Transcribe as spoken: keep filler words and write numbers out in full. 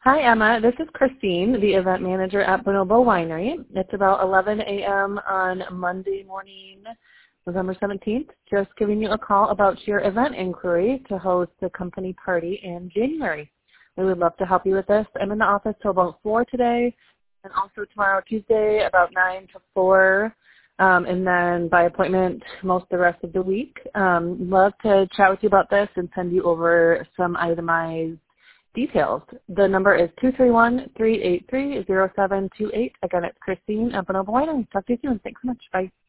Hi, Emma. This is Christine, the event manager at Bonobo Winery. It's about eleven a m on Monday morning, November seventeenth. Just giving you a call about your event inquiry to host a company party in January. We would love to help you with this. I'm in the office till about four today, and also tomorrow, Tuesday, about nine to four, um, and then by appointment most of the rest of the week. Um, love to chat with you about this and send you over some itemized details. The number is two three one, three eight three, zero seven two eight. Again, it's Christine at Bonobo Winery. Talk to you soon. Thanks so much. Bye.